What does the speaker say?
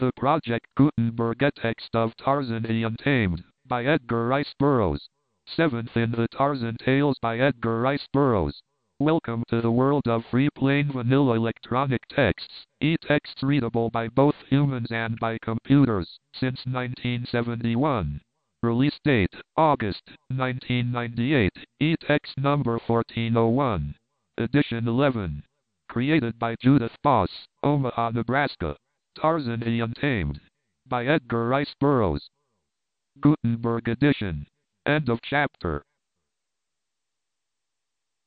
The Project Gutenberg text of Tarzan the Untamed by Edgar Rice Burroughs. 7th in the Tarzan Tales by Edgar Rice Burroughs. Welcome to the world of free plain vanilla electronic texts, e-texts readable by both humans and by computers, since 1971. Release date, August 1998, e-text number 1401. Edition 11. Created by Judith Boss, Omaha, Nebraska. Tarzan the Untamed by Edgar Rice Burroughs. Gutenberg edition. End of chapter.